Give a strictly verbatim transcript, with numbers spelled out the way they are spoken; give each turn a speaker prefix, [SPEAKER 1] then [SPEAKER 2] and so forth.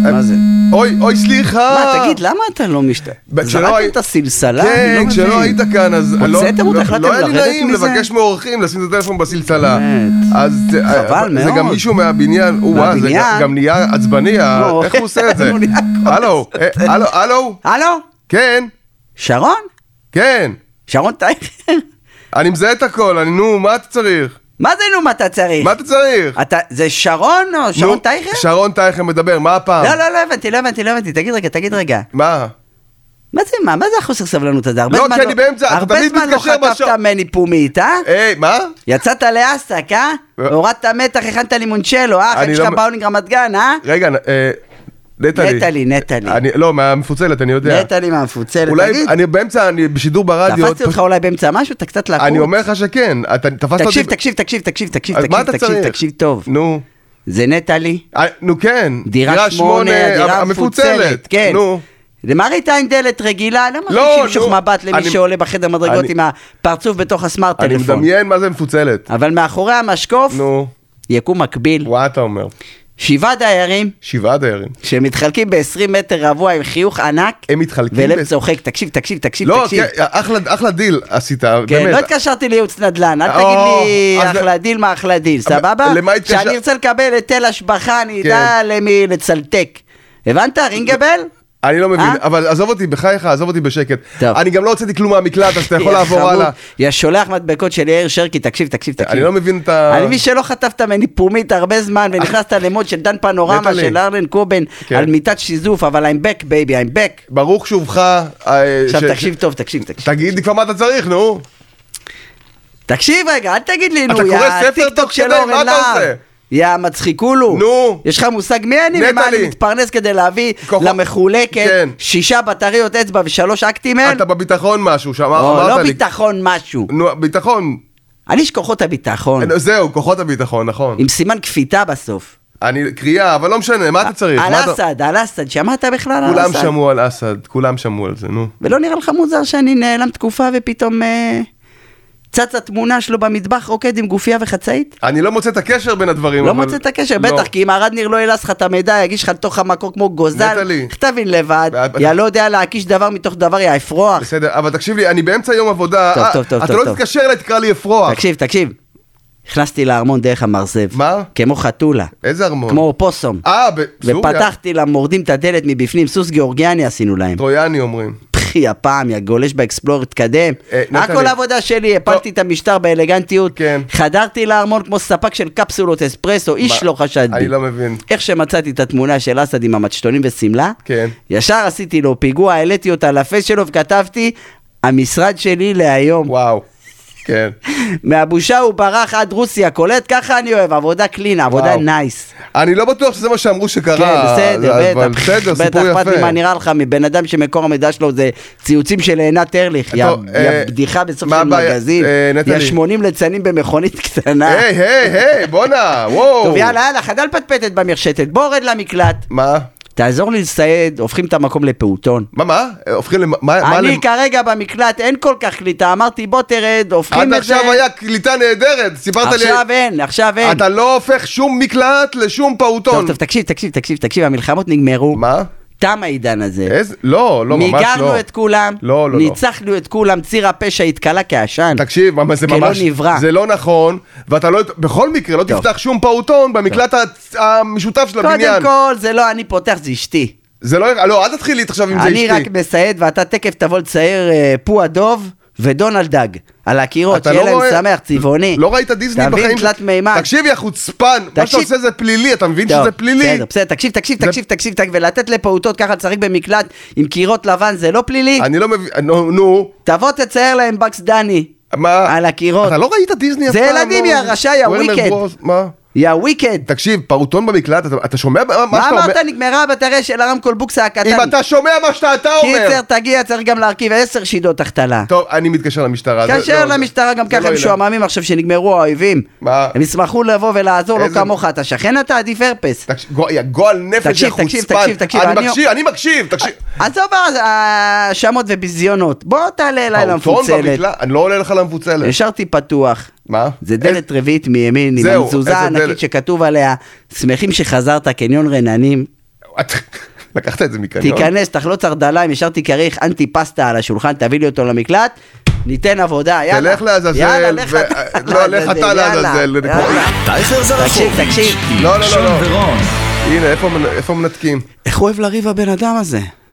[SPEAKER 1] מה זה?
[SPEAKER 2] אוי, אוי, סליחה.
[SPEAKER 1] מה, תגיד, למה אתה לא משת... זרקתם את הסלסלה?
[SPEAKER 2] כן, כשלא היית כאן, אז...
[SPEAKER 1] הוצאתם אותה, החלטתם
[SPEAKER 2] לא היה לי
[SPEAKER 1] לרדת
[SPEAKER 2] נעים
[SPEAKER 1] מזה?
[SPEAKER 2] לבקש מאורחים, לשים את הטלפון בסלסלה. אז
[SPEAKER 1] חבל מאוד.
[SPEAKER 2] זה גם מישהו מהבניין, זה גם נהיה עצבני, איך הוא עושה את זה? הלו, הלו, הלו?
[SPEAKER 1] הלו?
[SPEAKER 2] כן.
[SPEAKER 1] שרון?
[SPEAKER 2] כן.
[SPEAKER 1] שרון טייכר?
[SPEAKER 2] אני מזהה את הכל, אני נו, מה אתה צריך?
[SPEAKER 1] מה זה נו, מה אתה צריך?
[SPEAKER 2] מה אתה צריך?
[SPEAKER 1] אתה, זה שרון או שרון טייכר?
[SPEAKER 2] שרון טייכר מדבר, מה הפעם?
[SPEAKER 1] לא, לא, לא הבנתי, לא הבנתי, לא הבנתי, תגיד רגע, תגיד רגע.
[SPEAKER 2] מה?
[SPEAKER 1] מה זה, מה? מה זה החוסר סבלנות הזה?
[SPEAKER 2] לא, כי אני באמצע, אתה תמיד מתקשר בשור.
[SPEAKER 1] הרבה זמן לא חטפת מני פומית, אה?
[SPEAKER 2] היי, מה?
[SPEAKER 1] יצאת לאסק, אה? הורדת מתח, הכנת לימונצ'לו, אה? חיים שלך באולינג רמת גן, אה?
[SPEAKER 2] רגע, נטלי.
[SPEAKER 1] נטלי, נטלי.
[SPEAKER 2] לא, מהמפוצלת, אני יודע.
[SPEAKER 1] נטלי מהמפוצלת, תגיד.
[SPEAKER 2] אני באמצע, אני בשידור ברדיו.
[SPEAKER 1] תפסתי אותך אולי באמצע משהו, אתה קצת לחוץ.
[SPEAKER 2] אני אומר לך שכן, אתה תפסת אותי...
[SPEAKER 1] תקשיב, תקשיב, תקשיב, תקשיב, תקשיב,
[SPEAKER 2] מה אתה צריך?
[SPEAKER 1] תקשיב טוב.
[SPEAKER 2] נו.
[SPEAKER 1] זה נטלי.
[SPEAKER 2] נו כן.
[SPEAKER 1] דירה שמונה, הדירה המפוצלת. כן.
[SPEAKER 2] נו.
[SPEAKER 1] למה ראית עם דלת רגילה? למה חושבים שוך מבט למי שעולה בחדר מדרגות עם הפרצוף בתוך הסמארט טלפון?
[SPEAKER 2] אני מדמיין מה זה מפוצלת.
[SPEAKER 1] אבל מאחורי המשקוף, יקום מקביל.
[SPEAKER 2] וואי, אתה אומר.
[SPEAKER 1] שבעה דיירים.
[SPEAKER 2] שבעה דיירים.
[SPEAKER 1] שמתחלקים ב-עשרים מטר רבוע עם חיוך ענק.
[SPEAKER 2] הם מתחלקים.
[SPEAKER 1] ולב צוחק. תקשיב, תקשיב, תקשיב,
[SPEAKER 2] לא,
[SPEAKER 1] תקשיב.
[SPEAKER 2] אחלה דיל עשית.
[SPEAKER 1] כן, לא התקשרתי לייעוץ נדל"ן. אל תגיד לי אחלה דיל מה אחלה דיל, סבבה? כשאני ארצה לקבל היטל השבחה, אני אדע למי לצלטק. הבנת? רינגבל?
[SPEAKER 2] אני לא מבין, אבל עזוב אותי, בחייך, עזוב אותי בשקט. אני גם לא הוצאתי כלום מהמקלט, אז אתה יכול לעבור הלאה.
[SPEAKER 1] יש שולח מדבקות של יאיר שרקי, תקשיב, תקשיב, תקשיב.
[SPEAKER 2] אני לא מבין את ה...
[SPEAKER 1] אני מבין שלא חטפת מני פומית הרבה זמן, ונכנסת למוד של דן פנורמה, של ארלן קובן, על מיטת שיזוף, אבל I'm back, baby, I'm back.
[SPEAKER 2] ברוך שובך.
[SPEAKER 1] עכשיו תקשיב טוב, תקשיב, תקשיב.
[SPEAKER 2] תגיד לי כבר מה אתה צריך, נו.
[SPEAKER 1] תקשיב רגע, אל תגיד לי, נו,
[SPEAKER 2] אתה קורא ספר תוך כדי, מה אתה עושה?
[SPEAKER 1] יא מצחיקולו,
[SPEAKER 2] נו,
[SPEAKER 1] יש לך מושג מי אני ומה אני מתפרנס כדי להביא למחולקת שישה בטריות אצבע ושלוש אקטים אל?
[SPEAKER 2] אתה בביטחון משהו,
[SPEAKER 1] לא ביטחון משהו.
[SPEAKER 2] נו, ביטחון.
[SPEAKER 1] אני יש כוחות הביטחון.
[SPEAKER 2] זהו, כוחות הביטחון, נכון.
[SPEAKER 1] עם סימן כפיתה בסוף.
[SPEAKER 2] אני קריאה, אבל לא משנה, מה אתה צריך?
[SPEAKER 1] על אסד, על אסד, שמעת בכלל על אסד?
[SPEAKER 2] כולם שמעו על אסד, כולם שמעו על זה, נו.
[SPEAKER 1] ולא נראה לך מוזר שאני נעלם תקופה ופתאום... צצה תמונה שלו במטבח רוקד עם גופיה וחצאית?
[SPEAKER 2] אני לא מוצא את הקשר בין הדברים.
[SPEAKER 1] לא מוצא את הקשר, בטח, כי אם הרד ניר לא ילס לך את המידע, יגיש לך לתוך המקור כמו גוזל, תבין לבד, יא לא יודע להקיש דבר מתוך דבר, יא אפרוח.
[SPEAKER 2] בסדר, אבל תקשיב לי, אני באמצע יום עבודה, אתה לא תתקשר אליי, תקרא לי אפרוח.
[SPEAKER 1] תקשיב, תקשיב, הכנסתי לארמון דרך המרזב.
[SPEAKER 2] מה?
[SPEAKER 1] כמו חתולה.
[SPEAKER 2] איזה ארמון?
[SPEAKER 1] כמו פוסום.
[SPEAKER 2] אה, בסוריה.
[SPEAKER 1] ופתחתי למורדים את הדלת מבפנים, סוס גיאורגיאני עשינו להם.
[SPEAKER 2] טרויאני אומרים.
[SPEAKER 1] פחי הפעם, יא גולש באקספלור, התקדם. הכל העבודה שלי, הפלתי את המשטר באלגנטיות. חדרתי לארמון כמו ספק של קפסולות אספרסו, איש לא חשד בי.
[SPEAKER 2] אני לא מבין.
[SPEAKER 1] איך שמצאתי את התמונה של אסד עם המצ'טונים וסמלה, ישר עשיתי לו פיגוע, העליתי אותה לפייס שלו וכתבתי, המשרד שלי להיום.
[SPEAKER 2] וואו. כן.
[SPEAKER 1] מהבושה הוא ברח עד רוסיה, קולט, ככה אני אוהב, עבודה קלינה, עבודה נייס.
[SPEAKER 2] אני לא בטוח שזה מה שאמרו שקרה.
[SPEAKER 1] כן, בסדר, בטח,
[SPEAKER 2] בסדר, סיפור יפה.
[SPEAKER 1] בטח, פתלי, מה נראה לך מבן אדם שמקור המידע שלו זה ציוצים של עינת ארליך, יא בדיחה בסוף של מגזין, יא שמונים ליצנים במכונית קטנה.
[SPEAKER 2] היי, היי, היי, בונה, וואו.
[SPEAKER 1] טוב, יאללה, יאללה, חדל פטפטת במרשתת, בוא רד למקלט.
[SPEAKER 2] מה?
[SPEAKER 1] תעזור לי לסייד, הופכים את המקום לפעוטון.
[SPEAKER 2] מה, מה? הופכים למה?
[SPEAKER 1] אני כרגע במקלט, אין כל כך קליטה, אמרתי בוא תרד, הופכים את זה.
[SPEAKER 2] עד עכשיו היה קליטה נהדרת, סיפרת לי.
[SPEAKER 1] עכשיו אין, עכשיו אין.
[SPEAKER 2] אתה לא הופך שום מקלט לשום פעוטון.
[SPEAKER 1] טוב, טוב, תקשיב, תקשיב, תקשיב, תקשיב, המלחמות נגמרו.
[SPEAKER 2] מה?
[SPEAKER 1] תם העידן הזה.
[SPEAKER 2] איזה? לא, לא, ממש לא.
[SPEAKER 1] מיגרנו את כולם,
[SPEAKER 2] לא, לא,
[SPEAKER 1] ניצחנו את כולם, ציר הפשע התקלה כעשן.
[SPEAKER 2] תקשיב, זה ממש, זה לא נכון, ואתה לא, בכל מקרה, לא תפתח שום פעוטון במקלט המשותף של הבניין.
[SPEAKER 1] קודם כל, זה לא אני פותח, זה אשתי.
[SPEAKER 2] זה לא, לא, אל תתחיל לי עכשיו עם זה אשתי.
[SPEAKER 1] אני רק מסייד, ואתה תקף תבוא לצייר פו הדוב ודונלד דג. על הקירות, שיהיה להם שמח, צבעוני.
[SPEAKER 2] לא ראית דיסני בחיים?
[SPEAKER 1] תבין תלת מימן.
[SPEAKER 2] תקשיב, יא חוצפן, מה שאתה עושה זה פלילי, אתה מבין שזה פלילי?
[SPEAKER 1] בסדר, בסדר, תקשיב, תקשיב, תקשיב, תקשיב, ולתת לפעוטות ככה לצריך במקלט עם קירות לבן, זה לא פלילי?
[SPEAKER 2] אני לא מבין, נו.
[SPEAKER 1] תבוא תצייר להם בקס דני.
[SPEAKER 2] מה?
[SPEAKER 1] על הקירות.
[SPEAKER 2] אתה לא ראית דיסני אף פעם?
[SPEAKER 1] זה ילדים, יא רשע, יא וויקד.
[SPEAKER 2] מה?
[SPEAKER 1] יא וויקד.
[SPEAKER 2] תקשיב, פעוטון במקלט, אתה שומע מה שאתה אומר?
[SPEAKER 1] מה אמרת? נגמרה הבטריה של הרמקול בוקסה הקטן.
[SPEAKER 2] אם אתה שומע מה שאתה אומר.
[SPEAKER 1] קיצר, תגיע, צריך גם להרכיב עשר שידות תחתלה.
[SPEAKER 2] טוב, אני מתקשר למשטרה.
[SPEAKER 1] קשר למשטרה, גם ככה הם שועממים עכשיו שנגמרו האויבים. הם ישמחו לבוא ולעזור, לא כמוך, אתה שכן אתה עדיף הרפס.
[SPEAKER 2] גועל נפש, יא חוצפן. אני מקשיב, תקשיב.
[SPEAKER 1] עזוב האשמות וביזיונות. בוא תעלה אליי למפוצלת.
[SPEAKER 2] אני לא עולה לך למפוצלת.
[SPEAKER 1] השארתי פתוח.
[SPEAKER 2] מה?
[SPEAKER 1] זה דלת רביעית מימין, עם המזוזה הענקית שכתוב עליה, שמחים שחזרת, קניון רננים.
[SPEAKER 2] לקחת את זה מקניון?
[SPEAKER 1] תיכנס, תחלוץ ארדליים, ישר תיקריך אנטי פסטה על השולחן, תביא לי אותו למקלט, ניתן עבודה, יאללה.
[SPEAKER 2] תלך לעזאזל, לא, לך אתה לעזאזל.
[SPEAKER 1] תקשיב, תקשיב.
[SPEAKER 2] לא, לא, לא. הנה, איפה מנתקים?
[SPEAKER 1] איך הוא אוהב לריב הבן אדם הזה?